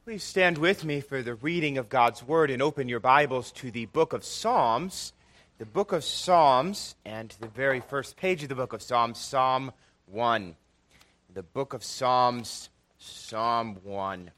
Please stand with me for the reading of God's Word and open your Bibles to the book of Psalms. The book of Psalms, and the very first page of the book of Psalms, Psalm 1. The book of Psalms, Psalm 1.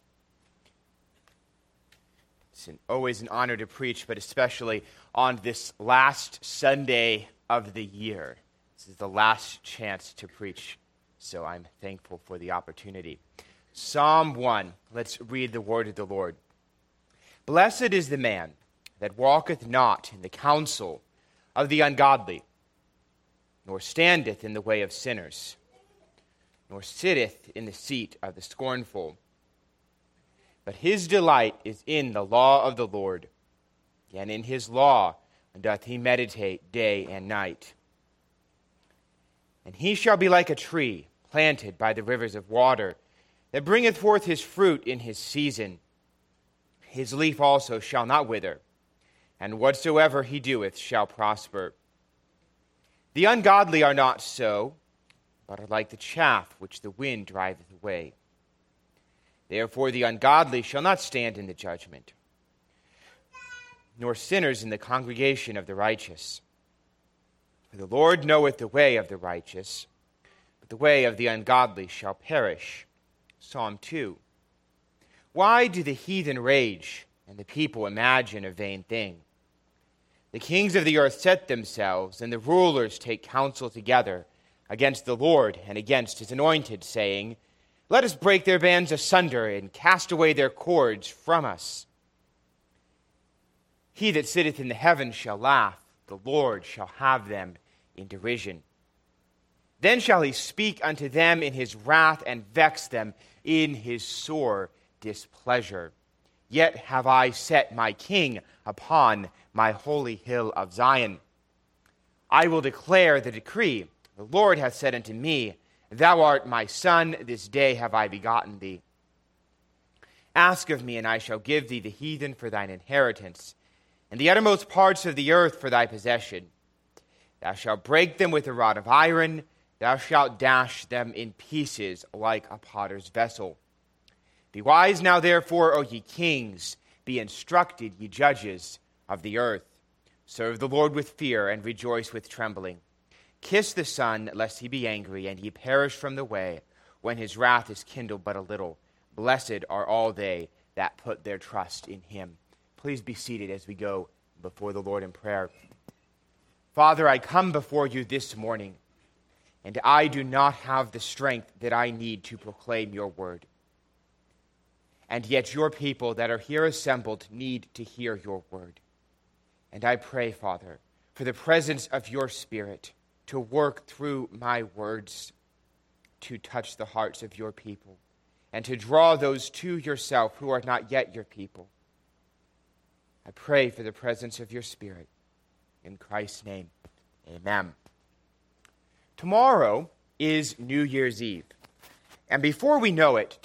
It's always an honor to preach, but especially on this last Sunday of the year. This is the last chance to preach, so I'm thankful for the opportunity. Psalm 1. Let's read the word of the Lord. Blessed is the man that walketh not in the counsel of the ungodly, nor standeth in the way of sinners, nor sitteth in the seat of the scornful. But his delight is in the law of the Lord, and in his law doth he meditate day and night. And he shall be like a tree planted by the rivers of water, that bringeth forth his fruit in his season. His leaf also shall not wither, and whatsoever he doeth shall prosper. The ungodly are not so, but are like the chaff which the wind driveth away. Therefore the ungodly shall not stand in the judgment, nor sinners in the congregation of the righteous. For the Lord knoweth the way of the righteous, but the way of the ungodly shall perish. Psalm 2. Why do the heathen rage, and the people imagine a vain thing? The kings of the earth set themselves, and the rulers take counsel together against the Lord and against his anointed, saying, Let us break their bands asunder, and cast away their cords from us. He that sitteth in the heavens shall laugh, the Lord shall have them in derision. Then shall he speak unto them in his wrath, and vex them in his sore displeasure. Yet have I set my king upon my holy hill of Zion. I will declare the decree. The Lord hath said unto me, Thou art my son, this day have I begotten thee. Ask of me, and I shall give thee the heathen for thine inheritance, and the uttermost parts of the earth for thy possession. Thou shalt break them with a rod of iron, thou shalt dash them in pieces like a potter's vessel. Be wise now, therefore, O ye kings, be instructed, ye judges of the earth. Serve the Lord with fear, and rejoice with trembling. Kiss the Son, lest he be angry, and ye perish from the way, when his wrath is kindled but a little. Blessed are all they that put their trust in him. Please be seated as we go before the Lord in prayer. Father, I come before you this morning, and I do not have the strength that I need to proclaim your word. And yet your people that are here assembled need to hear your word. And I pray, Father, for the presence of your Spirit to work through my words, to touch the hearts of your people, and to draw those to yourself who are not yet your people. I pray for the presence of your Spirit. In Christ's name, amen. Tomorrow is New Year's Eve. And before we know it,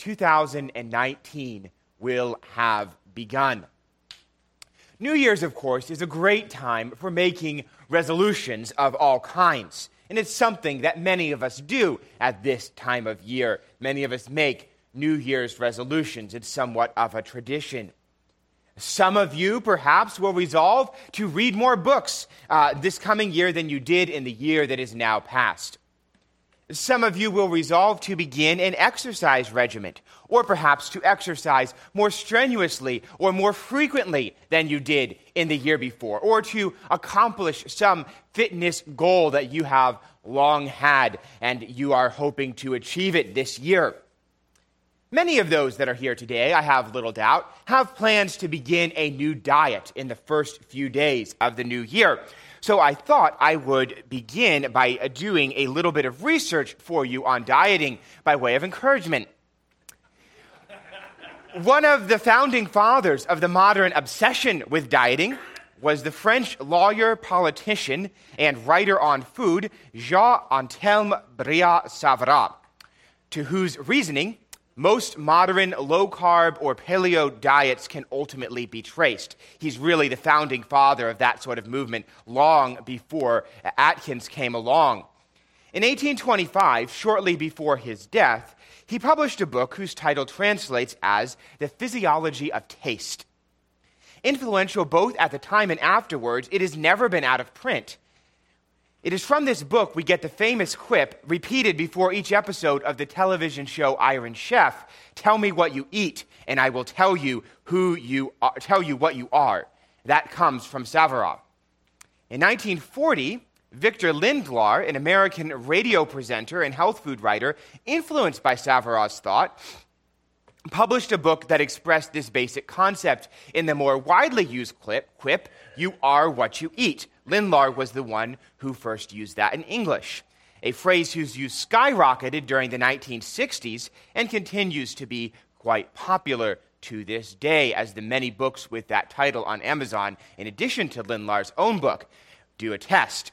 2019 will have begun. New Year's, of course, is a great time for making resolutions of all kinds. And it's something that many of us do at this time of year. Many of us make New Year's resolutions. It's somewhat of a tradition. Some of you, perhaps, will resolve to read more books this coming year than you did in the year that is now past. Some of you will resolve to begin an exercise regimen, or perhaps to exercise more strenuously or more frequently than you did in the year before, or to accomplish some fitness goal that you have long had and you are hoping to achieve it this year. Many of those that are here today, I have little doubt, have plans to begin a new diet in the first few days of the new year. So I thought I would begin by doing a little bit of research for you on dieting by way of encouragement. One of the founding fathers of the modern obsession with dieting was the French lawyer, politician, and writer on food, Jean-Anselme Brillat-Savarin, to whose reasoning most modern low-carb or paleo diets can ultimately be traced. He's really the founding father of that sort of movement long before Atkins came along. In 1825, shortly before his death, he published a book whose title translates as The Physiology of Taste. Influential both at the time and afterwards, it has never been out of print. It is from this book we get the famous quip repeated before each episode of the television show Iron Chef, "Tell me what you eat, and I will tell you what you are." That comes from Savarov. In 1940, Victor Lindlar, an American radio presenter and health food writer influenced by Savarov's thought, published a book that expressed this basic concept in the more widely used quip, "You are what you eat." Lindlar was the one who first used that in English, a phrase whose use skyrocketed during the 1960s and continues to be quite popular to this day, as the many books with that title on Amazon, in addition to Lindlar's own book, do attest.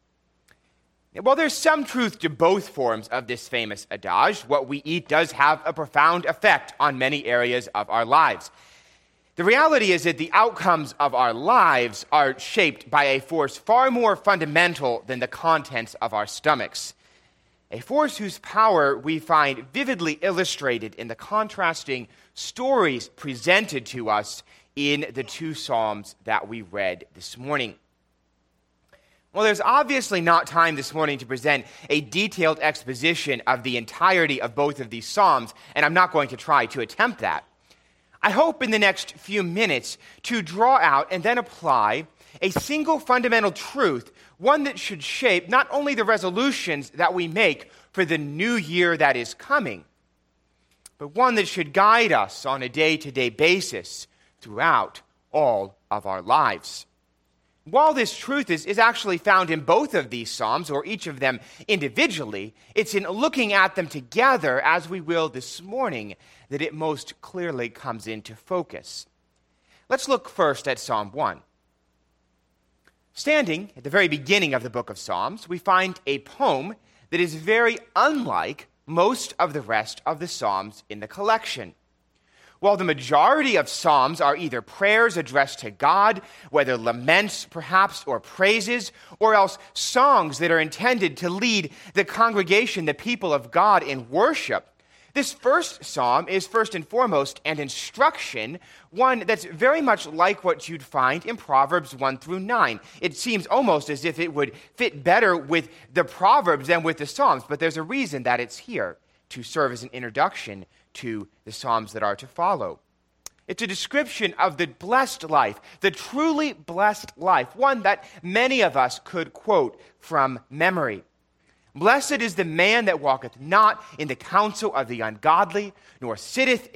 While there's some truth to both forms of this famous adage, what we eat does have a profound effect on many areas of our lives. The reality is that the outcomes of our lives are shaped by a force far more fundamental than the contents of our stomachs, a force whose power we find vividly illustrated in the contrasting stories presented to us in the two Psalms that we read this morning. Well, there's obviously not time this morning to present a detailed exposition of the entirety of both of these Psalms, and I'm not going to try to attempt that. I hope in the next few minutes to draw out and then apply a single fundamental truth, one that should shape not only the resolutions that we make for the new year that is coming, but one that should guide us on a day-to-day basis throughout all of our lives. While this truth is actually found in both of these Psalms, or each of them individually, it's in looking at them together, as we will this morning, that it most clearly comes into focus. Let's look first at Psalm 1. Standing at the very beginning of the book of Psalms, we find a poem that is very unlike most of the rest of the Psalms in the collection. While the majority of Psalms are either prayers addressed to God, whether laments perhaps or praises, or else songs that are intended to lead the congregation, the people of God, in worship, this first Psalm is first and foremost an instruction, one that's very much like what you'd find in Proverbs 1 through 9. It seems almost as if it would fit better with the Proverbs than with the Psalms, but there's a reason that it's here, to serve as an introduction to the Psalms that are to follow. It's a description of the blessed life, the truly blessed life, one that many of us could quote from memory. "Blessed is the man that walketh not in the counsel of the ungodly, nor standeth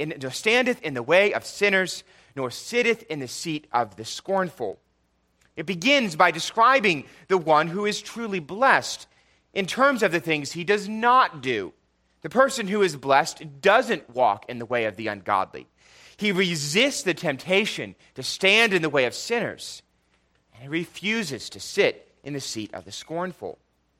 in the way of sinners, nor sitteth in the seat of the scornful." It begins by describing the one who is truly blessed in terms of the things he does not do. The person who is blessed doesn't walk in the way of the ungodly. He resists the temptation to stand in the way of sinners, and he refuses to sit in the seat of the scornful.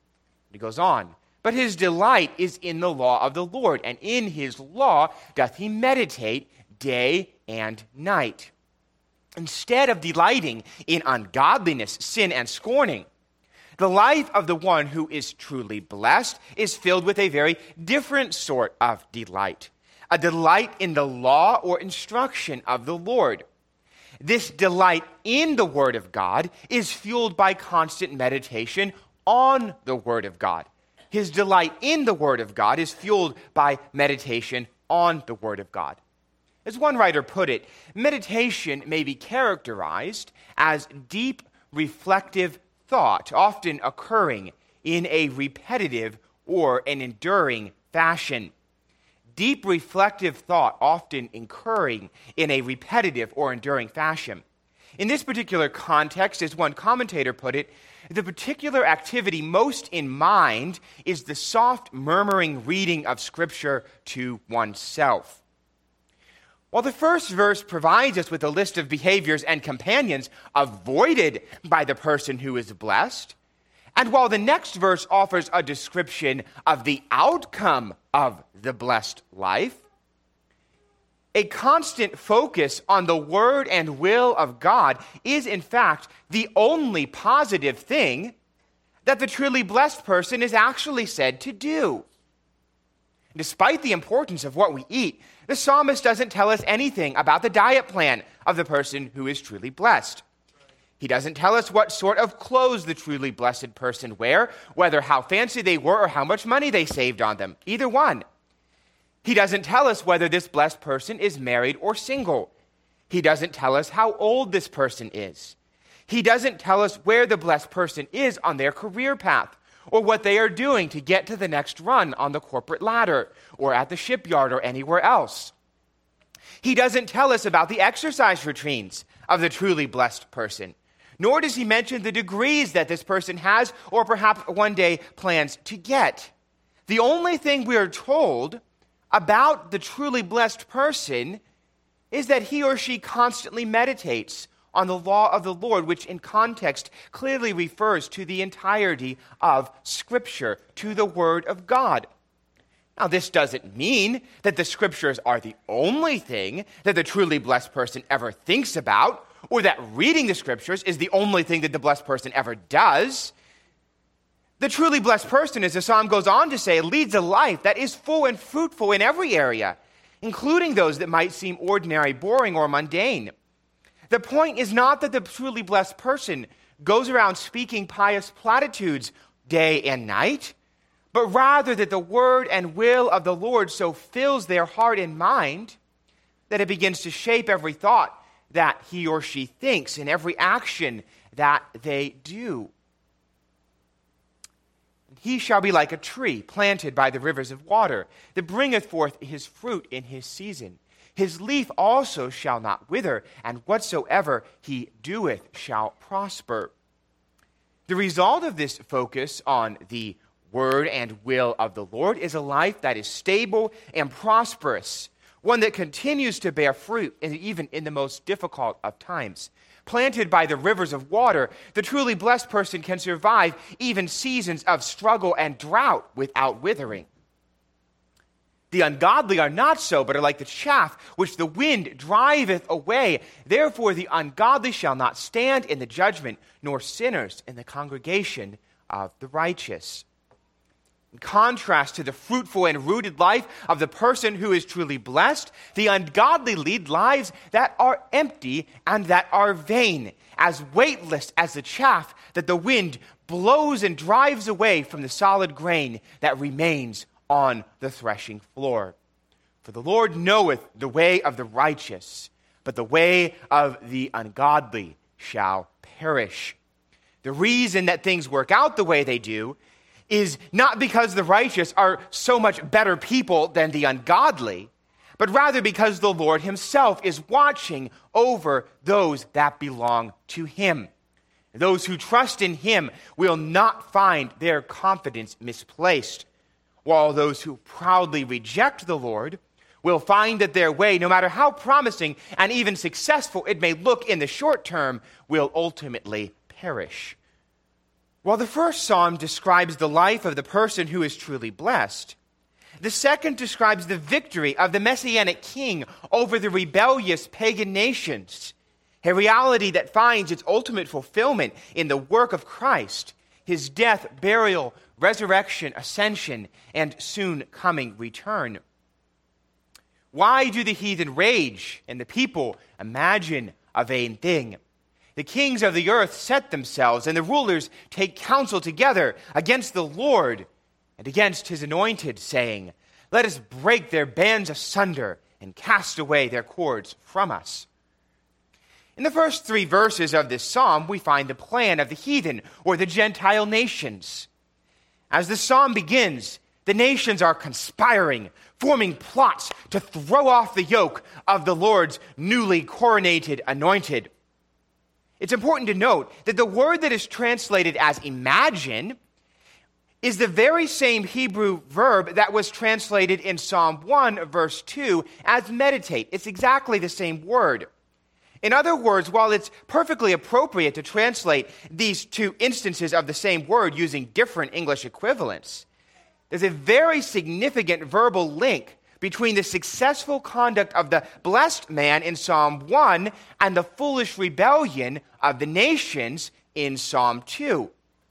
He goes on, "But his delight is in the law of the Lord, and in his law doth he meditate day and night." Instead of delighting in ungodliness, sin, and scorning, the life of the one who is truly blessed is filled with a very different sort of delight, a delight in the law or instruction of the Lord. This delight in the Word of God is fueled by constant meditation on the Word of God. His delight in the Word of God is fueled by meditation on the Word of God. As one writer put it, meditation may be characterized as deep, reflective thought, often occurring in a repetitive or an enduring fashion. Deep reflective thought often occurring in a repetitive or enduring fashion. In this particular context, as one commentator put it, the particular activity most in mind is the soft murmuring reading of Scripture to oneself. While the first verse provides us with a list of behaviors and companions avoided by the person who is blessed, and while the next verse offers a description of the outcome of the blessed life, a constant focus on the word and will of God is, in fact, the only positive thing that the truly blessed person is actually said to do. Despite the importance of what we eat, the psalmist doesn't tell us anything about the diet plan of the person who is truly blessed. He doesn't tell us what sort of clothes the truly blessed person wear, whether how fancy they were or how much money they saved on them, either one. He doesn't tell us whether this blessed person is married or single. He doesn't tell us how old this person is. He doesn't tell us where the blessed person is on their career path, or what they are doing to get to the next run on the corporate ladder, or at the shipyard, or anywhere else. He doesn't tell us about the exercise routines of the truly blessed person, nor does he mention the degrees that this person has, or perhaps one day plans to get. The only thing we are told about the truly blessed person is that he or she constantly meditates on the law of the Lord, which in context clearly refers to the entirety of Scripture, to the Word of God. Now, this doesn't mean that the Scriptures are the only thing that the truly blessed person ever thinks about, or that reading the Scriptures is the only thing that the blessed person ever does. The truly blessed person, as the psalm goes on to say, leads a life that is full and fruitful in every area, including those that might seem ordinary, boring, or mundane. The point is not that the truly blessed person goes around speaking pious platitudes day and night, but rather that the word and will of the Lord so fills their heart and mind that it begins to shape every thought that he or she thinks and every action that they do. He shall be like a tree planted by the rivers of water, that bringeth forth his fruit in his season. His leaf also shall not wither, and whatsoever he doeth shall prosper. The result of this focus on the word and will of the Lord is a life that is stable and prosperous, one that continues to bear fruit even in the most difficult of times. Planted by the rivers of water, the truly blessed person can survive even seasons of struggle and drought without withering. The ungodly are not so, but are like the chaff which the wind driveth away. Therefore the ungodly shall not stand in the judgment, nor sinners in the congregation of the righteous. In contrast to the fruitful and rooted life of the person who is truly blessed, the ungodly lead lives that are empty and that are vain, as weightless as the chaff that the wind blows and drives away from the solid grain that remains on the threshing floor. For the Lord knoweth the way of the righteous, but the way of the ungodly shall perish. The reason that things work out the way they do is not because the righteous are so much better people than the ungodly, but rather because the Lord himself is watching over those that belong to him. Those who trust in him will not find their confidence misplaced, while those who proudly reject the Lord will find that their way, no matter how promising and even successful it may look in the short term, will ultimately perish. While the first psalm describes the life of the person who is truly blessed, the second describes the victory of the Messianic king over the rebellious pagan nations, a reality that finds its ultimate fulfillment in the work of Christ, his death, burial, resurrection, ascension, and soon coming return. Why do the heathen rage and the people imagine a vain thing? The kings of the earth set themselves, and the rulers take counsel together against the Lord and against his anointed, saying, let us break their bands asunder and cast away their cords from us. In the first 3 verses of this psalm, we find the plan of the heathen or the Gentile nations. As the psalm begins, the nations are conspiring, forming plots to throw off the yoke of the Lord's newly coronated anointed. It's important to note that the word that is translated as imagine is the very same Hebrew verb that was translated in Psalm 1, verse 2, as meditate. It's exactly the same word. In other words, while it's perfectly appropriate to translate these 2 instances of the same word using different English equivalents, there's a very significant verbal link between the successful conduct of the blessed man in Psalm 1 and the foolish rebellion of the nations in Psalm 2.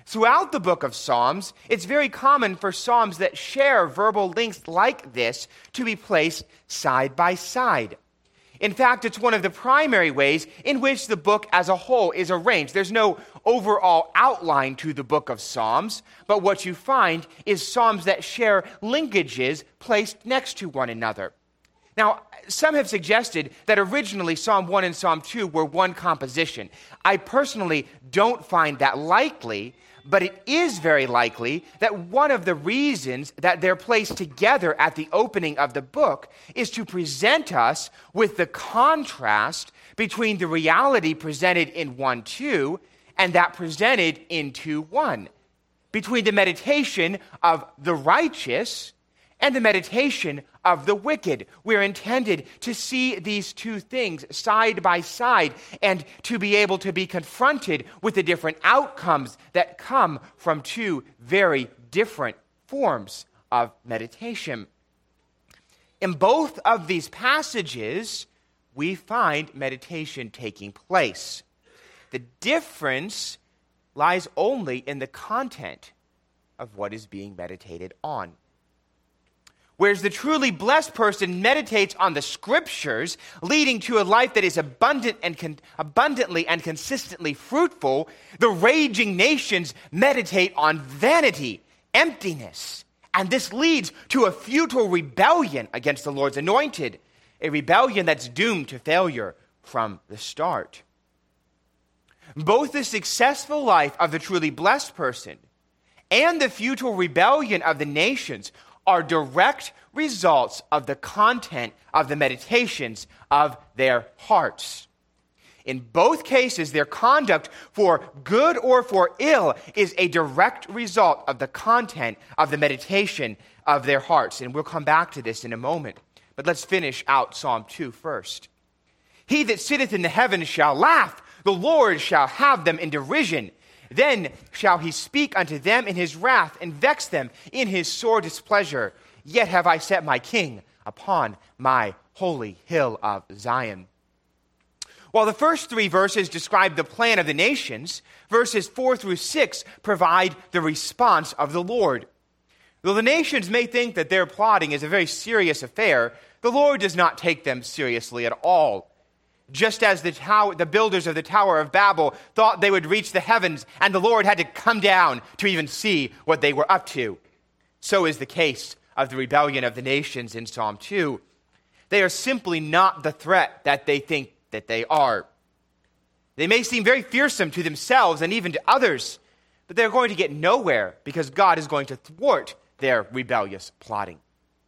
Throughout the book of Psalms, it's very common for psalms that share verbal links like this to be placed side by side. In fact, it's one of the primary ways in which the book as a whole is arranged. There's no overall outline to the book of Psalms, but what you find is psalms that share linkages placed next to one another. Now, some have suggested that originally Psalm 1 and Psalm 2 were one composition. I personally don't find that likely, but it is very likely that one of the reasons that they're placed together at the opening of the book is to present us with the contrast between the reality presented in 1:2 and that presented in 2:1, between the meditation of the righteous and the meditation of the wicked. We're intended to see these two things side by side and to be able to be confronted with the different outcomes that come from two very different forms of meditation. In both of these passages, we find meditation taking place. The difference lies only in the content of what is being meditated on. Whereas the truly blessed person meditates on the scriptures, leading to a life that is abundantly and consistently fruitful, the raging nations meditate on vanity, emptiness. And this leads to a futile rebellion against the Lord's anointed, a rebellion that's doomed to failure from the start. Both the successful life of the truly blessed person and the futile rebellion of the nations are direct results of the content of the meditations of their hearts. In both cases, their conduct, for good or for ill, is a direct result of the content of the meditation of their hearts. And we'll come back to this in a moment. But let's finish out Psalm 2 first. He that sitteth in the heavens shall laugh, the Lord shall have them in derision. Then shall he speak unto them in his wrath, and vex them in his sore displeasure. Yet have I set my king upon my holy hill of Zion. While the first three verses describe the plan of the nations, verses 4 through 6 provide the response of the Lord. Though the nations may think that their plotting is a very serious affair, the Lord does not take them seriously at all. Just as the builders of the Tower of Babel thought they would reach the heavens and the Lord had to come down to even see what they were up to, so is the case of the rebellion of the nations in Psalm 2. They are simply not the threat that they think that they are. They may seem very fearsome to themselves and even to others, but they're going to get nowhere because God is going to thwart their rebellious plotting.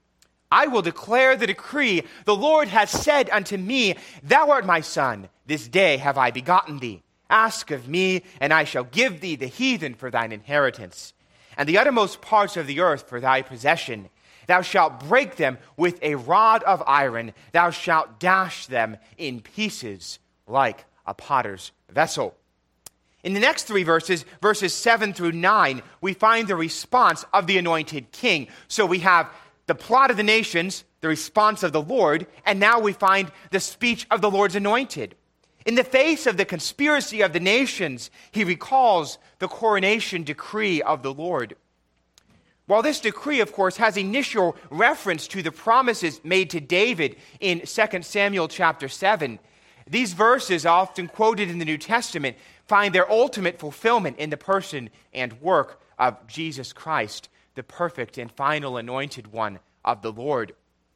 I will declare the decree. The Lord has said unto me, Thou art my son. This day have I begotten thee. Ask of me, and I shall give thee the heathen for thine inheritance, and the uttermost parts of the earth for thy possession. Thou shalt break them with a rod of iron. Thou shalt dash them in pieces like a potter's vessel. In the next three verses, verses 7 through 9, we find the response of the anointed king. So we have the plot of the nations, the response of the Lord, and now we find the speech of the Lord's anointed. In the face of the conspiracy of the nations, he recalls the coronation decree of the Lord. While this decree, of course, has initial reference to the promises made to David in 2 Samuel chapter 7, these verses, often quoted in the New Testament, find their ultimate fulfillment in the person and work of Jesus Christ, the perfect and final anointed one of the Lord.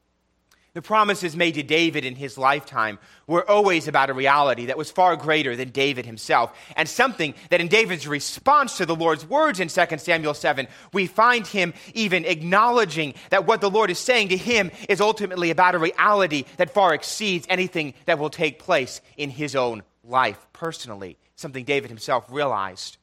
The promises made to David in his lifetime were always about a reality that was far greater than David himself, and something that in David's response to the Lord's words in 2 Samuel 7, we find him even acknowledging that what the Lord is saying to him is ultimately about a reality that far exceeds anything that will take place in his own life personally, something David himself realized.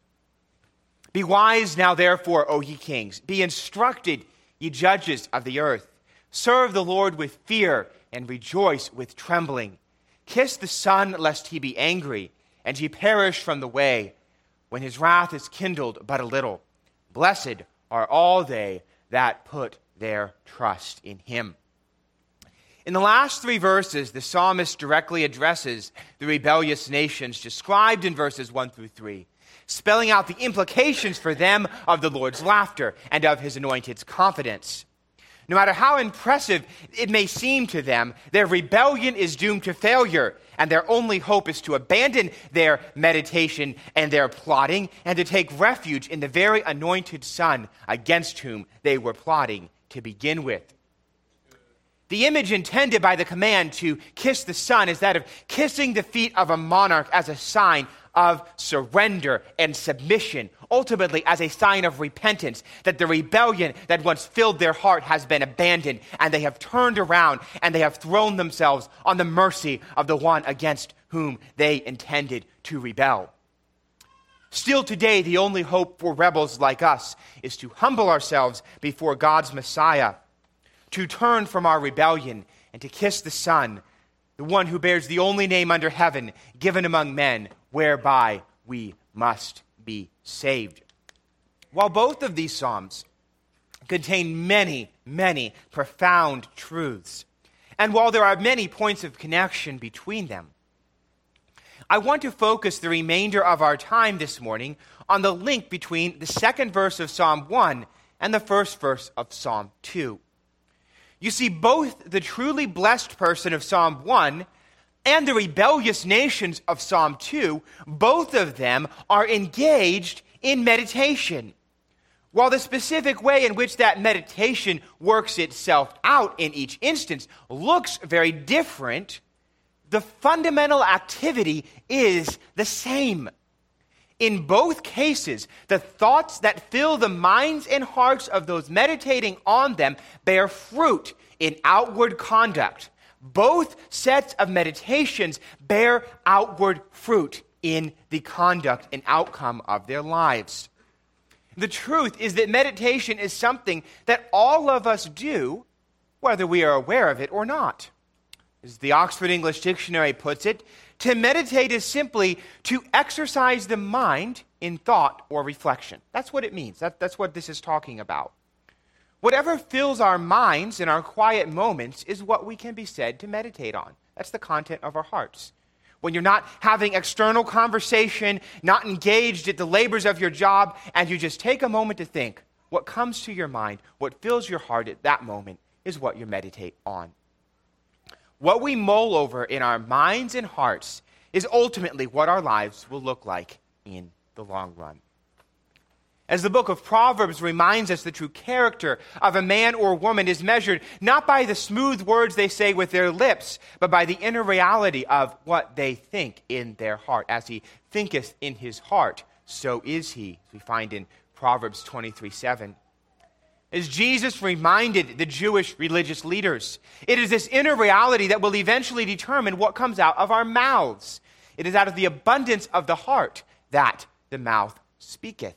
Be wise now, therefore, O ye kings. Be instructed, ye judges of the earth. Serve the Lord with fear and rejoice with trembling. Kiss the Son, lest he be angry, and ye perish from the way, when his wrath is kindled but a little. Blessed are all they that put their trust in him. In the last three verses, the psalmist directly addresses the rebellious nations described in verses 1 through 3, spelling out the implications for them of the Lord's laughter and of his anointed's confidence. No matter how impressive it may seem to them, their rebellion is doomed to failure, and their only hope is to abandon their meditation and their plotting and to take refuge in the very anointed Son against whom they were plotting to begin with. The image intended by the command to kiss the Son is that of kissing the feet of a monarch as a sign of surrender and submission, ultimately as a sign of repentance, that the rebellion that once filled their heart has been abandoned, and they have turned around and they have thrown themselves on the mercy of the one against whom they intended to rebel. Still today, the only hope for rebels like us is to humble ourselves before God's Messiah, to turn from our rebellion and to kiss the Son, the one who bears the only name under heaven given among men, whereby we must be saved. While both of these psalms contain many, many profound truths, and while there are many points of connection between them, I want to focus the remainder of our time this morning on the link between the second verse of Psalm 1 and the first verse of Psalm 2. You see, both the truly blessed person of Psalm 1 and the rebellious nations of Psalm 2, both of them are engaged in meditation. While the specific way in which that meditation works itself out in each instance looks very different, the fundamental activity is the same. In both cases, the thoughts that fill the minds and hearts of those meditating on them bear fruit in outward conduct. Both sets of meditations bear outward fruit in the conduct and outcome of their lives. The truth is that meditation is something that all of us do, whether we are aware of it or not. As the Oxford English Dictionary puts it, to meditate is simply to exercise the mind in thought or reflection. That's what it means. That's what this is talking about. Whatever fills our minds in our quiet moments is what we can be said to meditate on. That's the content of our hearts. When you're not having external conversation, not engaged at the labors of your job, and you just take a moment to think, what comes to your mind, what fills your heart at that moment is what you meditate on. What we mull over in our minds and hearts is ultimately what our lives will look like in the long run. As the book of Proverbs reminds us, the true character of a man or woman is measured not by the smooth words they say with their lips, but by the inner reality of what they think in their heart. As he thinketh in his heart, so is he, as we find in Proverbs 23:7. As Jesus reminded the Jewish religious leaders, it is this inner reality that will eventually determine what comes out of our mouths. It is out of the abundance of the heart that the mouth speaketh.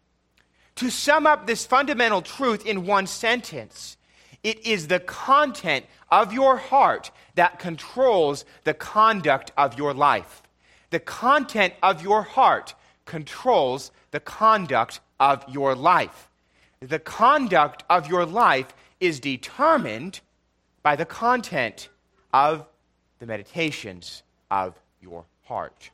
To sum up this fundamental truth in one sentence, it is the content of your heart that controls the conduct of your life. The content of your heart controls the conduct of your life. The conduct of your life is determined by the content of the meditations of your heart.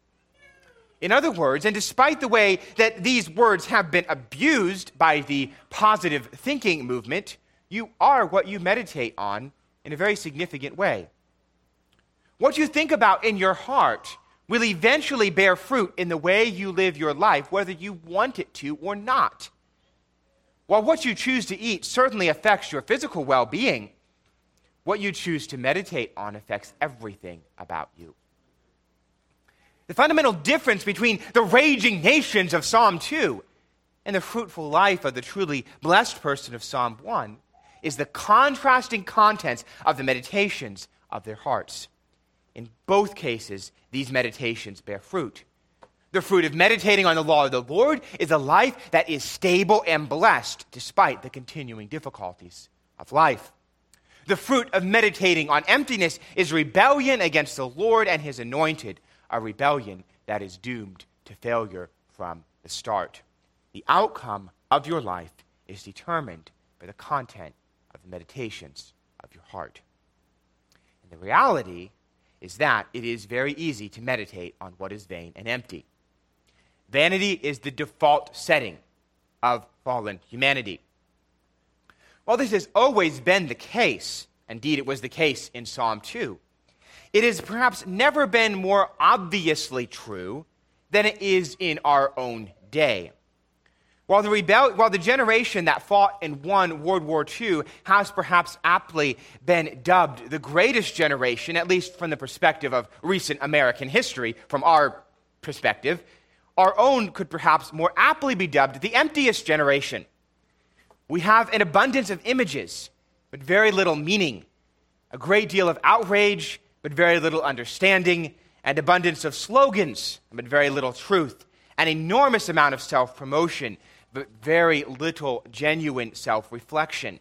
In other words, and despite the way that these words have been abused by the positive thinking movement, you are what you meditate on in a very significant way. What you think about in your heart will eventually bear fruit in the way you live your life, whether you want it to or not. While what you choose to eat certainly affects your physical well-being, what you choose to meditate on affects everything about you. The fundamental difference between the raging nations of Psalm 2 and the fruitful life of the truly blessed person of Psalm 1 is the contrasting contents of the meditations of their hearts. In both cases, these meditations bear fruit. The fruit of meditating on the law of the Lord is a life that is stable and blessed despite the continuing difficulties of life. The fruit of meditating on emptiness is rebellion against the Lord and his anointed, a rebellion that is doomed to failure from the start. The outcome of your life is determined by the content of the meditations of your heart. And the reality is that it is very easy to meditate on what is vain and empty. Vanity is the default setting of fallen humanity. While this has always been the case, indeed it was the case in Psalm 2, it has perhaps never been more obviously true than it is in our own day. While the generation that fought and won World War II has perhaps aptly been dubbed the greatest generation, at least from the perspective of recent American history, from our perspective, our own could perhaps more aptly be dubbed the emptiest generation. We have an abundance of images, but very little meaning, a great deal of outrage, but very little understanding, and abundance of slogans, but very little truth, an enormous amount of self-promotion, but very little genuine self-reflection.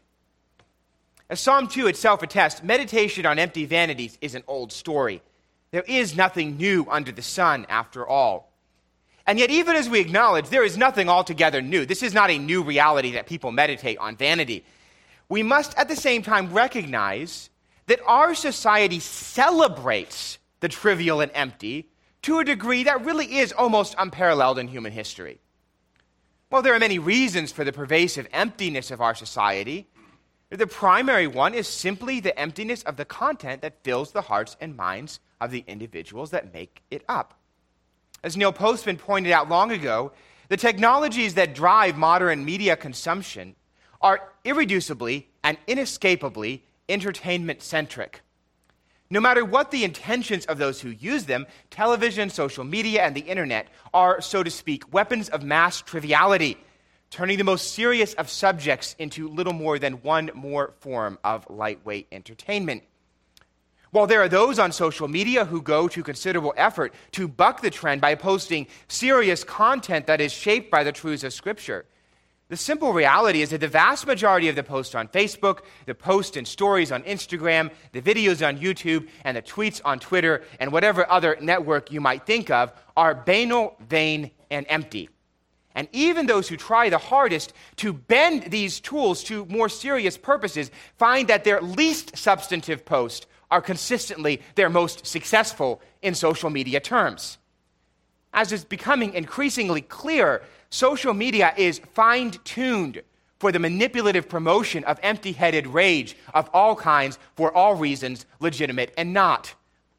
As Psalm 2 itself attests, meditation on empty vanities is an old story. There is nothing new under the sun, after all. And yet, even as we acknowledge there is nothing altogether new, this is not a new reality that people meditate on vanity, we must at the same time recognize that our society celebrates the trivial and empty to a degree that really is almost unparalleled in human history. While there are many reasons for the pervasive emptiness of our society, the primary one is simply the emptiness of the content that fills the hearts and minds of the individuals that make it up. As Neil Postman pointed out long ago, the technologies that drive modern media consumption are irreducibly and inescapably entertainment-centric. No matter what the intentions of those who use them, television, social media, and the internet are, so to speak, weapons of mass triviality, turning the most serious of subjects into little more than one more form of lightweight entertainment. While there are those on social media who go to considerable effort to buck the trend by posting serious content that is shaped by the truths of Scripture, the simple reality is that the vast majority of the posts on Facebook, the posts and stories on Instagram, the videos on YouTube, and the tweets on Twitter, and whatever other network you might think of, are banal, vain, and empty. And even those who try the hardest to bend these tools to more serious purposes find that their least substantive posts are consistently their most successful in social media terms. As is becoming increasingly clear, social media is fine-tuned for the manipulative promotion of empty-headed rage of all kinds for all reasons, legitimate and not.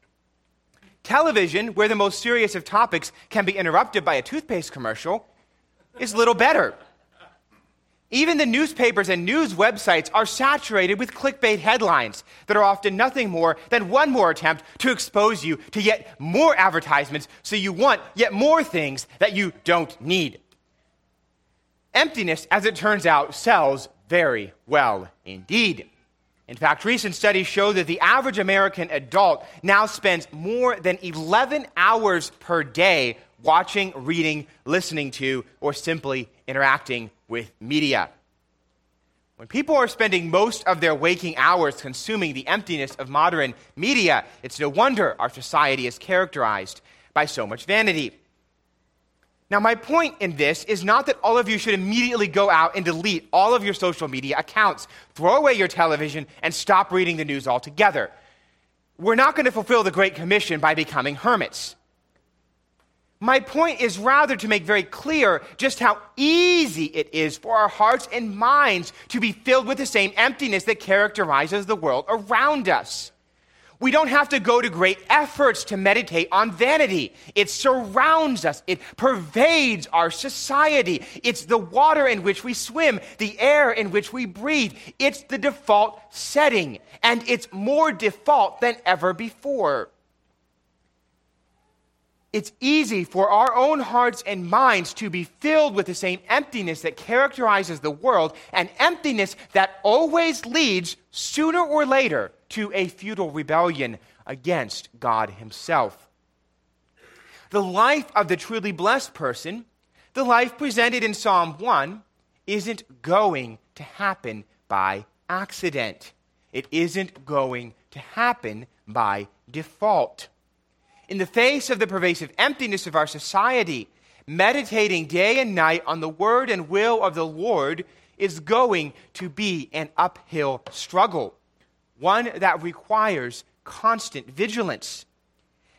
Television, where the most serious of topics can be interrupted by a toothpaste commercial, is little better. Even the newspapers and news websites are saturated with clickbait headlines that are often nothing more than one more attempt to expose you to yet more advertisements so you want yet more things that you don't need. Emptiness, as it turns out, sells very well indeed. In fact, recent studies show that the average American adult now spends more than 11 hours per day watching, reading, listening to, or simply interacting with media. When people are spending most of their waking hours consuming the emptiness of modern media, it's no wonder our society is characterized by so much vanity. Now, my point in this is not that all of you should immediately go out and delete all of your social media accounts, throw away your television, and stop reading the news altogether. We're not going to fulfill the Great Commission by becoming hermits. My point is rather to make very clear just how easy it is for our hearts and minds to be filled with the same emptiness that characterizes the world around us. We don't have to go to great efforts to meditate on vanity. It surrounds us. It pervades our society. It's the water in which we swim, the air in which we breathe. It's the default setting, and it's more default than ever before. It's easy for our own hearts and minds to be filled with the same emptiness that characterizes the world, an emptiness that always leads, sooner or later, to a futile rebellion against God Himself. The life of the truly blessed person, the life presented in Psalm 1, isn't going to happen by accident. It isn't going to happen by default. In the face of the pervasive emptiness of our society, meditating day and night on the word and will of the Lord is going to be an uphill struggle, one that requires constant vigilance.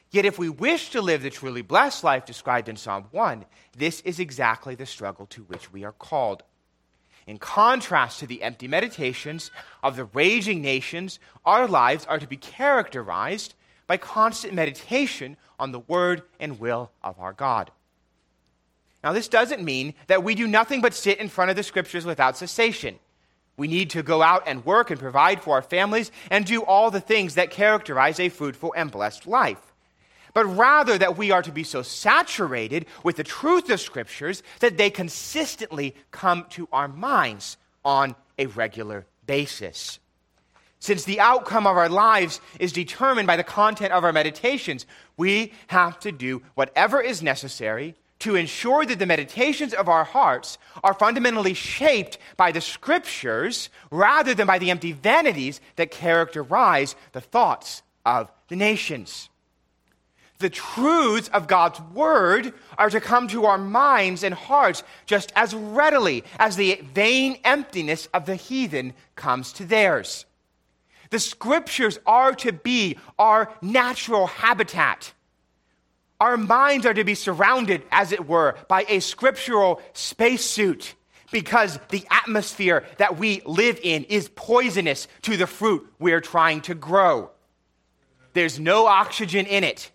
Yet if we wish to live the truly blessed life described in Psalm 1, this is exactly the struggle to which we are called. In contrast to the empty meditations of the raging nations, our lives are to be characterized by constant meditation on the word and will of our God. Now, this doesn't mean that we do nothing but sit in front of the scriptures without cessation. We need to go out and work and provide for our families and do all the things that characterize a fruitful and blessed life. But rather that we are to be so saturated with the truth of scriptures that they consistently come to our minds on a regular basis. Since the outcome of our lives is determined by the content of our meditations, we have to do whatever is necessary to ensure that the meditations of our hearts are fundamentally shaped by the scriptures rather than by the empty vanities that characterize the thoughts of the nations. The truths of God's word are to come to our minds and hearts just as readily as the vain emptiness of the heathen comes to theirs. The scriptures are to be our natural habitat. Our minds are to be surrounded, as it were, by a scriptural spacesuit because the atmosphere that we live in is poisonous to the fruit we're trying to grow. There's no oxygen in it.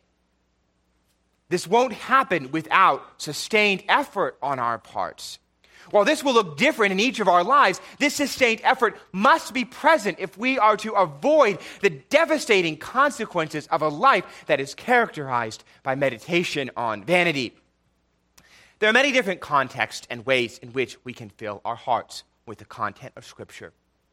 This won't happen without sustained effort on our parts. While this will look different in each of our lives, this sustained effort must be present if we are to avoid the devastating consequences of a life that is characterized by meditation on vanity. There are many different contexts and ways in which we can fill our hearts with the content of Scripture.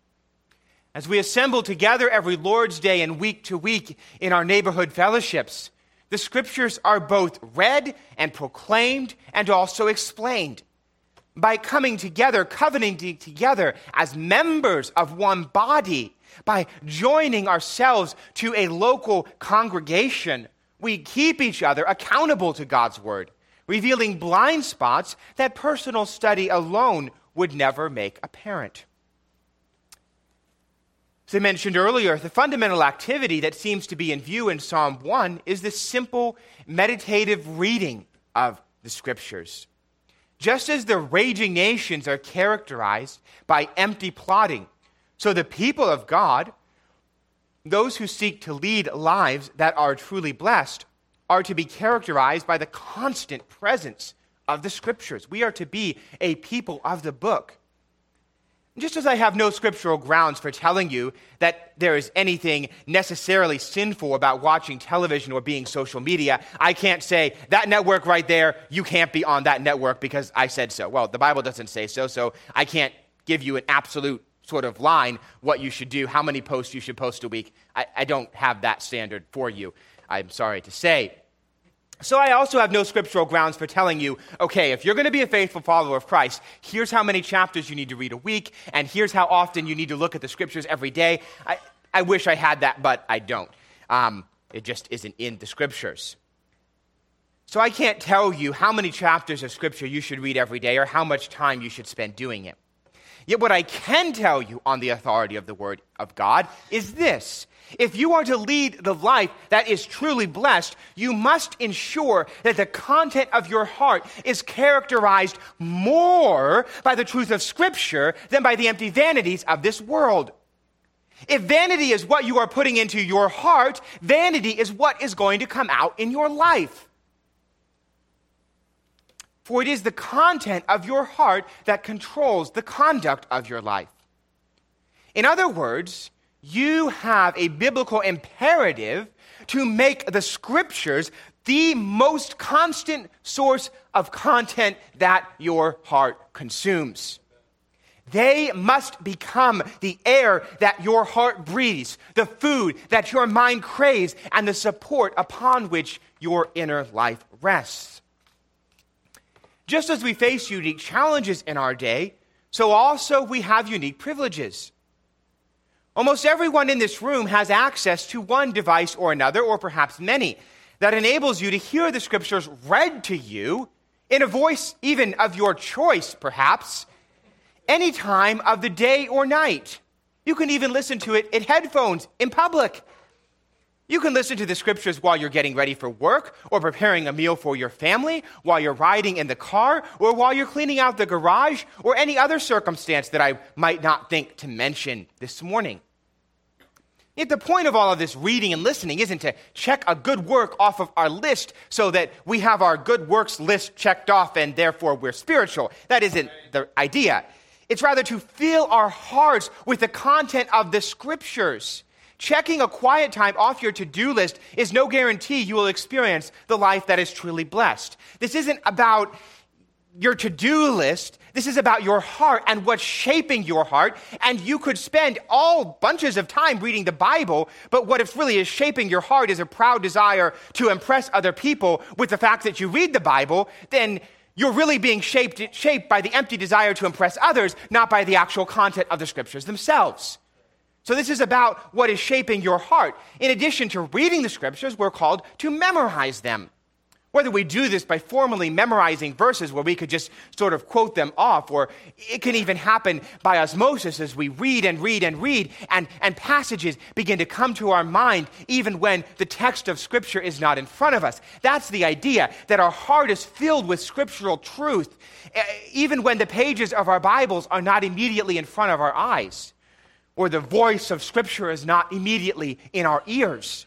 As we assemble together every Lord's Day and week to week in our neighborhood fellowships, the Scriptures are both read and proclaimed and also explained. By coming together, covenanting together as members of one body, by joining ourselves to a local congregation, we keep each other accountable to God's word, revealing blind spots that personal study alone would never make apparent. As I mentioned earlier, the fundamental activity that seems to be in view in Psalm 1 is the simple meditative reading of the Scriptures. Just as the raging nations are characterized by empty plotting, so the people of God, those who seek to lead lives that are truly blessed, are to be characterized by the constant presence of the Scriptures. We are to be a people of the book. Just as I have no scriptural grounds for telling you that there is anything necessarily sinful about watching television or being social media, I can't say, that network right there, you can't be on that network because I said so. Well, the Bible doesn't say so, so I can't give you an absolute sort of line what you should do, how many posts you should post a week. I don't have that standard for you, I'm sorry to say. So I also have no scriptural grounds for telling you, okay, if you're going to be a faithful follower of Christ, here's how many chapters you need to read a week, and here's how often you need to look at the Scriptures every day. I wish I had that, but I don't. It just isn't in the Scriptures. So I can't tell you how many chapters of Scripture you should read every day or how much time you should spend doing it. Yet what I can tell you on the authority of the Word of God is this. If you are to lead the life that is truly blessed, you must ensure that the content of your heart is characterized more by the truth of Scripture than by the empty vanities of this world. If vanity is what you are putting into your heart, vanity is what is going to come out in your life. For it is the content of your heart that controls the conduct of your life. In other words, you have a biblical imperative to make the Scriptures the most constant source of content that your heart consumes. They must become the air that your heart breathes, the food that your mind craves, and the support upon which your inner life rests. Just as we face unique challenges in our day, so also we have unique privileges. Almost everyone in this room has access to one device or another, or perhaps many, that enables you to hear the Scriptures read to you in a voice even of your choice, perhaps, any time of the day or night. You can even listen to it in headphones in public. You can listen to the scriptures while you're getting ready for work, or preparing a meal for your family, while you're riding in the car, or while you're cleaning out the garage, or any other circumstance that I might not think to mention this morning. Yet the point of all of this reading and listening isn't to check a good work off of our list so that we have our good works list checked off and therefore we're spiritual. That isn't the idea. It's rather to fill our hearts with the content of the scriptures. Checking a quiet time off your to-do list is no guarantee you will experience the life that is truly blessed. This isn't about your to-do list. This is about your heart and what's shaping your heart. And you could spend all bunches of time reading the Bible, but what it really is shaping your heart is a proud desire to impress other people with the fact that you read the Bible, then you're really being shaped by the empty desire to impress others, not by the actual content of the scriptures themselves. So this is about what is shaping your heart. In addition to reading the scriptures, we're called to memorize them. Whether we do this by formally memorizing verses where we could just sort of quote them off, or it can even happen by osmosis as we read and read and read, and passages begin to come to our mind even when the text of Scripture is not in front of us. That's the idea, that our heart is filled with scriptural truth, even when the pages of our Bibles are not immediately in front of our eyes, or the voice of Scripture is not immediately in our ears.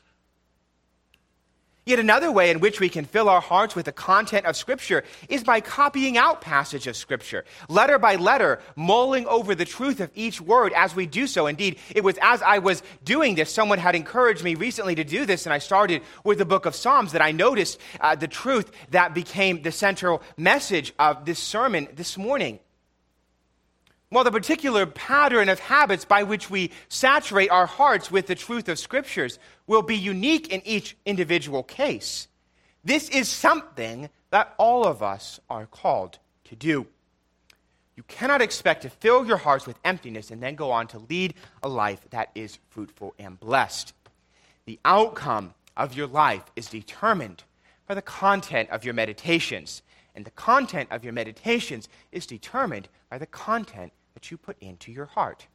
Yet another way in which we can fill our hearts with the content of Scripture is by copying out passages of Scripture, letter by letter, mulling over the truth of each word as we do so. Indeed, it was as I was doing this, someone had encouraged me recently to do this, and I started with the book of Psalms, that I noticed the truth that became the central message of this sermon this morning. While the particular pattern of habits by which we saturate our hearts with the truth of Scriptures will be unique in each individual case, this is something that all of us are called to do. You cannot expect to fill your hearts with emptiness and then go on to lead a life that is fruitful and blessed. The outcome of your life is determined by the content of your meditations, and the content of your meditations is determined by the content that you put into your heart.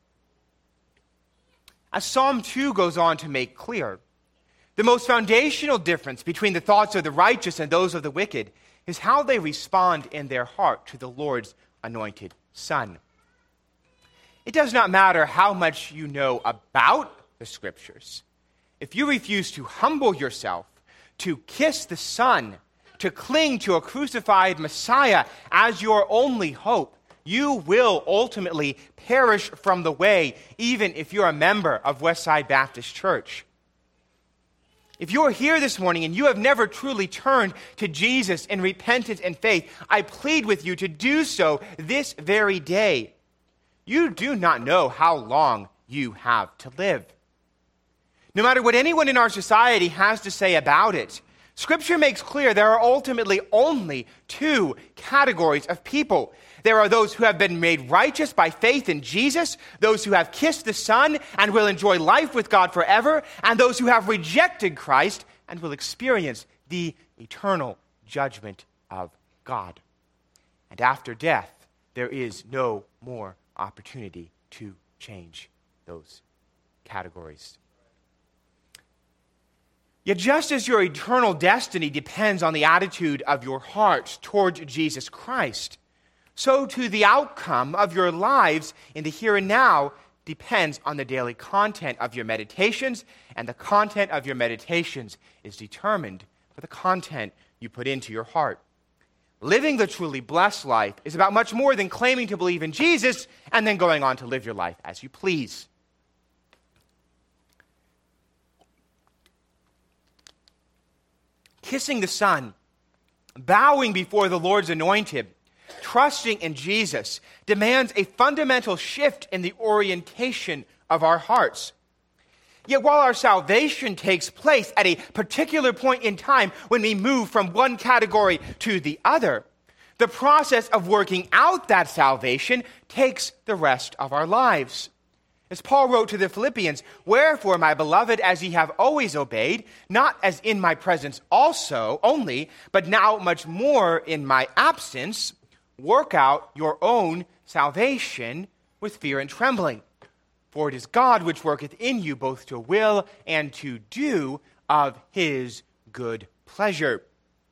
As Psalm 2 goes on to make clear, the most foundational difference between the thoughts of the righteous and those of the wicked is how they respond in their heart to the Lord's anointed Son. It does not matter how much you know about the Scriptures. If you refuse to humble yourself, to kiss the Son, to cling to a crucified Messiah as your only hope, you will ultimately perish from the way, even if you're a member of Westside Baptist Church. If you're here this morning and you have never truly turned to Jesus in repentance and faith, I plead with you to do so this very day. You do not know how long you have to live. No matter what anyone in our society has to say about it, Scripture makes clear there are ultimately only two categories of people. There are those who have been made righteous by faith in Jesus, those who have kissed the Son and will enjoy life with God forever, and those who have rejected Christ and will experience the eternal judgment of God. And after death, there is no more opportunity to change those categories. Yet just as your eternal destiny depends on the attitude of your heart toward Jesus Christ, so too the outcome of your lives in the here and now depends on the daily content of your meditations, and the content of your meditations is determined by the content you put into your heart. Living the truly blessed life is about much more than claiming to believe in Jesus and then going on to live your life as you please. Kissing the Son, bowing before the Lord's anointed, trusting in Jesus demands a fundamental shift in the orientation of our hearts. Yet while our salvation takes place at a particular point in time when we move from one category to the other, the process of working out that salvation takes the rest of our lives. As Paul wrote to the Philippians, "Wherefore, my beloved, as ye have always obeyed, not as in my presence also only, but now much more in my absence, work out your own salvation with fear and trembling. For it is God which worketh in you both to will and to do of his good pleasure.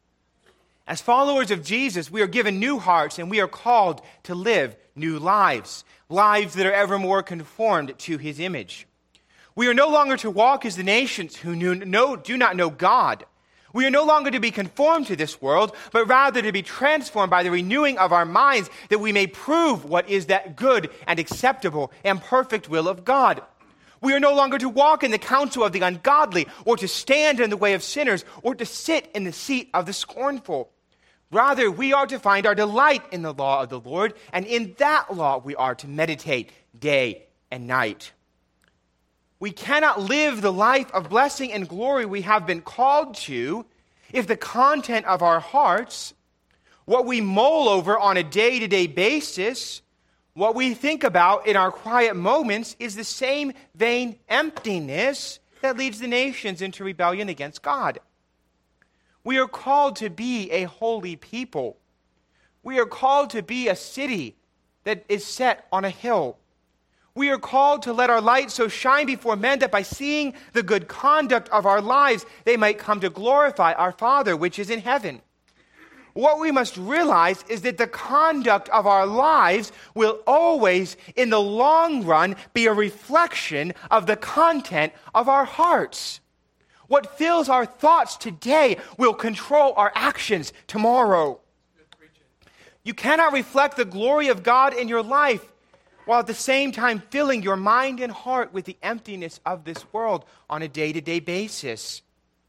As followers of Jesus, we are given new hearts and we are called to live new lives, lives that are ever more conformed to his image. We are no longer to walk as the nations who do not know God. We are no longer to be conformed to this world, but rather to be transformed by the renewing of our minds, that we may prove what is that good and acceptable and perfect will of God. We are no longer to walk in the counsel of the ungodly, or to stand in the way of sinners, or to sit in the seat of the scornful. Rather, we are to find our delight in the law of the Lord, and in that law we are to meditate day and night. We cannot live the life of blessing and glory we have been called to if the content of our hearts, what we mull over on a day-to-day basis, what we think about in our quiet moments, is the same vain emptiness that leads the nations into rebellion against God. We are called to be a holy people. We are called to be a city that is set on a hill. We are called to let our light so shine before men that by seeing the good conduct of our lives, they might come to glorify our Father which is in heaven. What we must realize is that the conduct of our lives will always, in the long run, be a reflection of the content of our hearts. What fills our thoughts today will control our actions tomorrow. You cannot reflect the glory of God in your life while at the same time filling your mind and heart with the emptiness of this world on a day-to-day basis.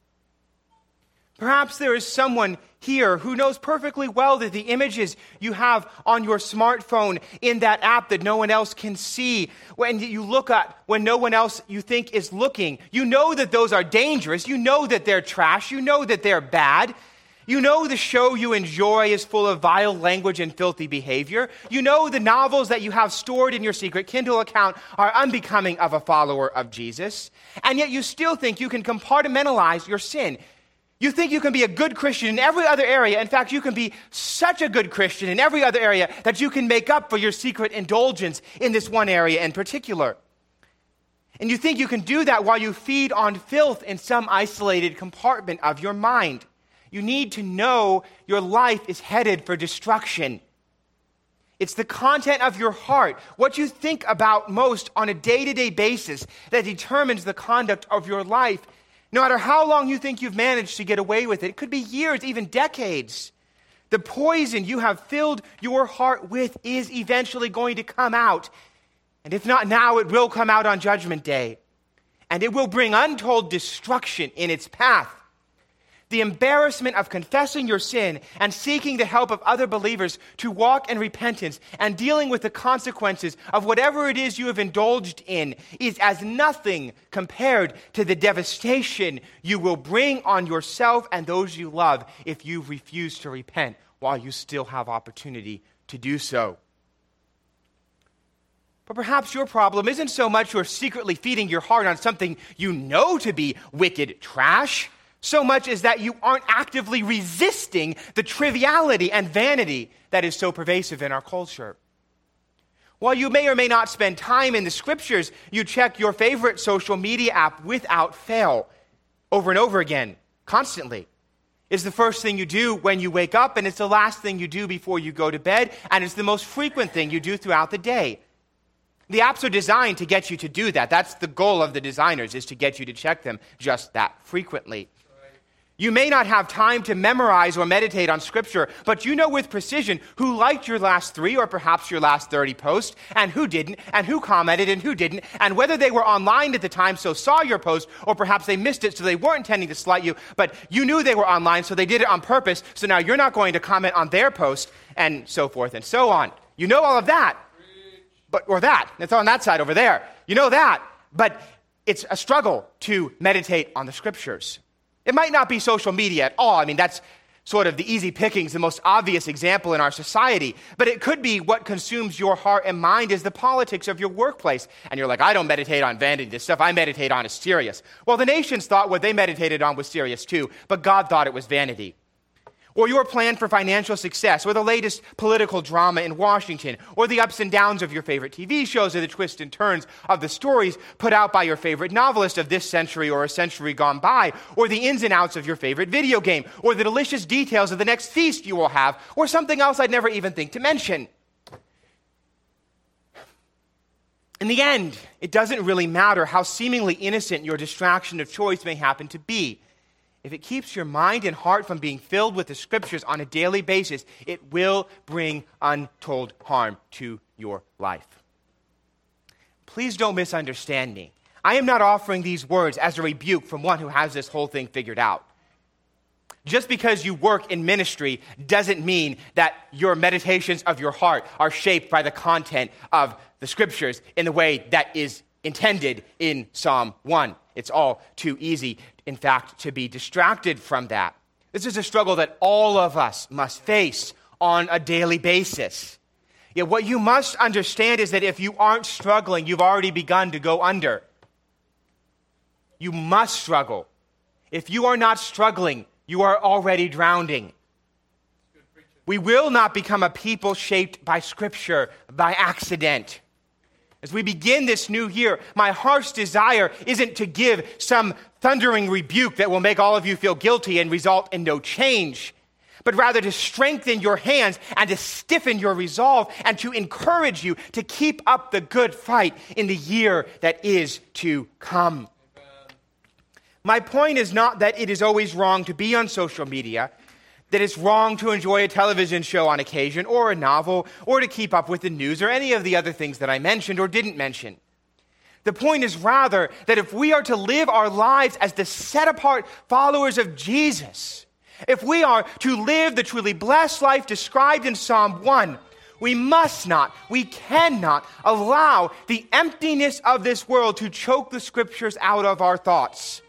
Perhaps there is someone here who knows perfectly well that the images you have on your smartphone in that app that no one else can see, when you look at when no one else you think is looking, you know that those are dangerous, you know that they're trash, you know that they're bad. You know the show you enjoy is full of vile language and filthy behavior. You know the novels that you have stored in your secret Kindle account are unbecoming of a follower of Jesus. And yet you still think you can compartmentalize your sin. You think you can be a good Christian in every other area. In fact, you can be such a good Christian in every other area that you can make up for your secret indulgence in this one area in particular. And you think you can do that while you feed on filth in some isolated compartment of your mind. You need to know your life is headed for destruction. It's the content of your heart, what you think about most on a day-to-day basis, that determines the conduct of your life. No matter how long you think you've managed to get away with it, it could be years, even decades. The poison you have filled your heart with is eventually going to come out. And if not now, it will come out on Judgment Day. And it will bring untold destruction in its path. The embarrassment of confessing your sin and seeking the help of other believers to walk in repentance and dealing with the consequences of whatever it is you have indulged in is as nothing compared to the devastation you will bring on yourself and those you love if you refuse to repent while you still have opportunity to do so. But perhaps your problem isn't so much you're secretly feeding your heart on something you know to be wicked trash, so much as that you aren't actively resisting the triviality and vanity that is so pervasive in our culture. While you may or may not spend time in the scriptures, you check your favorite social media app without fail, over and over again, constantly. It's the first thing you do when you wake up, and it's the last thing you do before you go to bed, and it's the most frequent thing you do throughout the day. The apps are designed to get you to do that. That's the goal of the designers, is to get you to check them just that frequently. You may not have time to memorize or meditate on Scripture, but you know with precision who liked your last 3 or perhaps your last 30 posts, and who didn't, and who commented and who didn't, and whether they were online at the time so saw your post, or perhaps they missed it so they weren't intending to slight you, but you knew they were online so they did it on purpose, so now you're not going to comment on their post, and so forth and so on. You know all of that, or that. It's on that side over there. You know that, but it's a struggle to meditate on the Scriptures. It might not be social media at all. I mean, that's sort of the easy pickings, the most obvious example in our society. But it could be what consumes your heart and mind is the politics of your workplace. And you're like, I don't meditate on vanity. The stuff I meditate on is serious. Well, the nations thought what they meditated on was serious too, but God thought it was vanity. or your plan for financial success, or the latest political drama in Washington, or the ups and downs of your favorite TV shows, or the twists and turns of the stories put out by your favorite novelist of this century or a century gone by, or the ins and outs of your favorite video game, or the delicious details of the next feast you will have, or something else I'd never even think to mention. In the end, it doesn't really matter how seemingly innocent your distraction of choice may happen to be. If it keeps your mind and heart from being filled with the Scriptures on a daily basis, it will bring untold harm to your life. Please don't misunderstand me. I am not offering these words as a rebuke from one who has this whole thing figured out. Just because you work in ministry doesn't mean that your meditations of your heart are shaped by the content of the Scriptures in the way that is intended in Psalm 1. It's all too easy, in fact, to be distracted from that. This is a struggle that all of us must face on a daily basis. Yet what you must understand is that if you aren't struggling, you've already begun to go under. You must struggle. If you are not struggling, you are already drowning. We will not become a people shaped by Scripture by accident. As we begin this new year, my heart's desire isn't to give some thundering rebuke that will make all of you feel guilty and result in no change, but rather to strengthen your hands and to stiffen your resolve and to encourage you to keep up the good fight in the year that is to come. My point is not that it is always wrong to be on social media, that it's wrong to enjoy a television show on occasion, or a novel, or to keep up with the news, or any of the other things that I mentioned or didn't mention. The point is rather that if we are to live our lives as the set-apart followers of Jesus, if we are to live the truly blessed life described in Psalm 1, we must not, we cannot allow the emptiness of this world to choke the Scriptures out of our thoughts.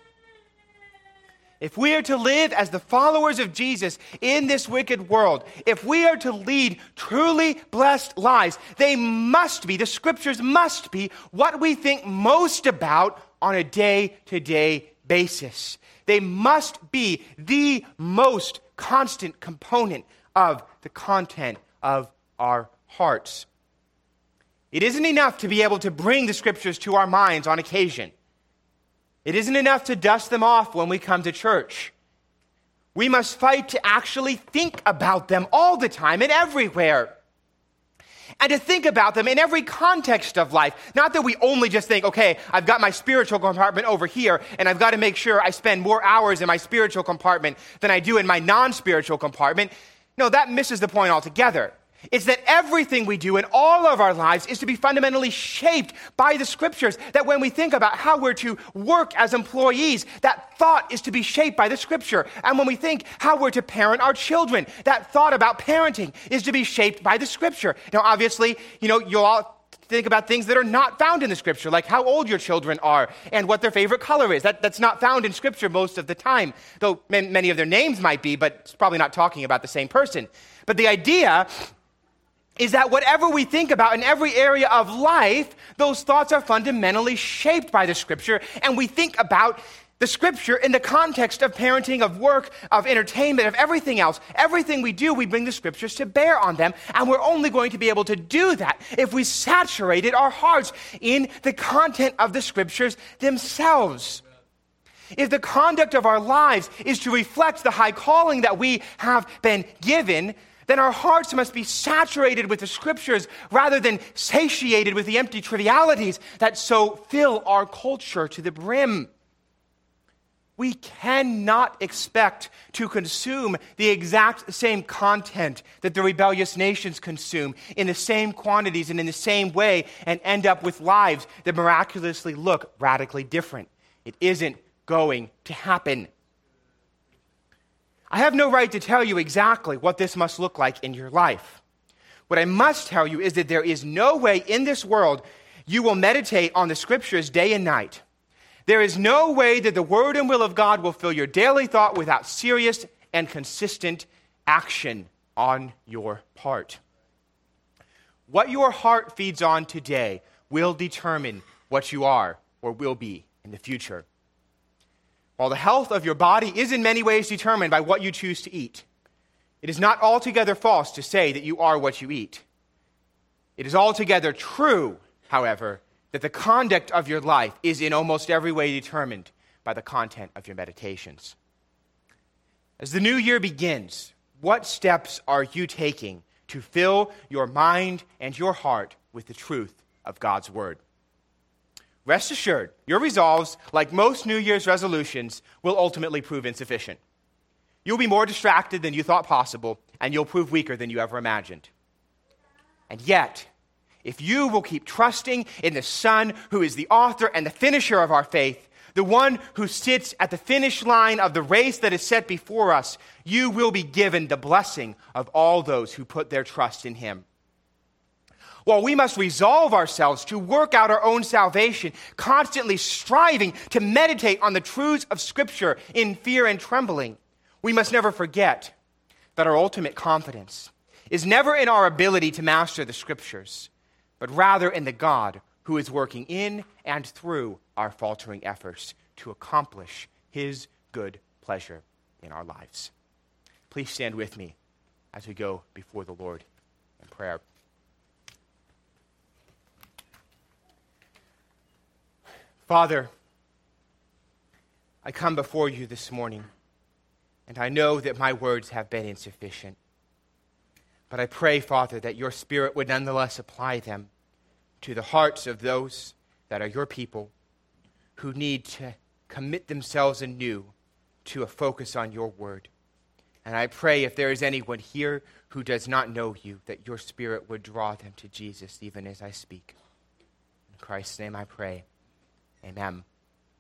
If we are to live as the followers of Jesus in this wicked world, if we are to lead truly blessed lives, they must be, the Scriptures must be, what we think most about on a day-to-day basis. They must be the most constant component of the content of our hearts. It isn't enough to be able to bring the Scriptures to our minds on occasion. It isn't enough to dust them off when we come to church. We must fight to actually think about them all the time and everywhere. And to think about them in every context of life. Not that we only just think, okay, I've got my spiritual compartment over here, and I've got to make sure I spend more hours in my spiritual compartment than I do in my non-spiritual compartment. No, that misses the point altogether. It's that everything we do in all of our lives is to be fundamentally shaped by the Scriptures. That when we think about how we're to work as employees, that thought is to be shaped by the Scripture. And when we think how we're to parent our children, that thought about parenting is to be shaped by the Scripture. Now, obviously, you'll all think about things that are not found in the Scripture, like how old your children are and what their favorite color is. That's not found in Scripture most of the time, though many of their names might be, but it's probably not talking about the same person. But the idea is that whatever we think about in every area of life, those thoughts are fundamentally shaped by the Scripture, and we think about the Scripture in the context of parenting, of work, of entertainment, of everything else. Everything we do, we bring the Scriptures to bear on them, and we're only going to be able to do that if we saturated our hearts in the content of the Scriptures themselves. If the conduct of our lives is to reflect the high calling that we have been given, then our hearts must be saturated with the Scriptures rather than satiated with the empty trivialities that so fill our culture to the brim. We cannot expect to consume the exact same content that the rebellious nations consume in the same quantities and in the same way and end up with lives that miraculously look radically different. It isn't going to happen. I have no right to tell you exactly what this must look like in your life. What I must tell you is that there is no way in this world you will meditate on the Scriptures day and night. There is no way that the Word and will of God will fill your daily thought without serious and consistent action on your part. What your heart feeds on today will determine what you are or will be in the future. While the health of your body is in many ways determined by what you choose to eat, It is not altogether false to say that you are what you eat. It is altogether true, however, that the conduct of your life is in almost every way determined by the content of your meditations. As the new year begins, what steps are you taking to fill your mind and your heart with the truth of God's Word? Rest assured, your resolves, like most New Year's resolutions, will ultimately prove insufficient. You'll be more distracted than you thought possible, and you'll prove weaker than you ever imagined. And yet, if you will keep trusting in the Son who is the author and the finisher of our faith, the one who sits at the finish line of the race that is set before us, you will be given the blessing of all those who put their trust in him. While we must resolve ourselves to work out our own salvation, constantly striving to meditate on the truths of Scripture in fear and trembling, we must never forget that our ultimate confidence is never in our ability to master the Scriptures, but rather in the God who is working in and through our faltering efforts to accomplish his good pleasure in our lives. Please stand with me as we go before the Lord in prayer. Father, I come before you this morning, and I know that my words have been insufficient. But I pray, Father, that your Spirit would nonetheless apply them to the hearts of those that are your people who need to commit themselves anew to a focus on your word. And I pray if there is anyone here who does not know you, that your Spirit would draw them to Jesus even as I speak. In Christ's name I pray. Amen.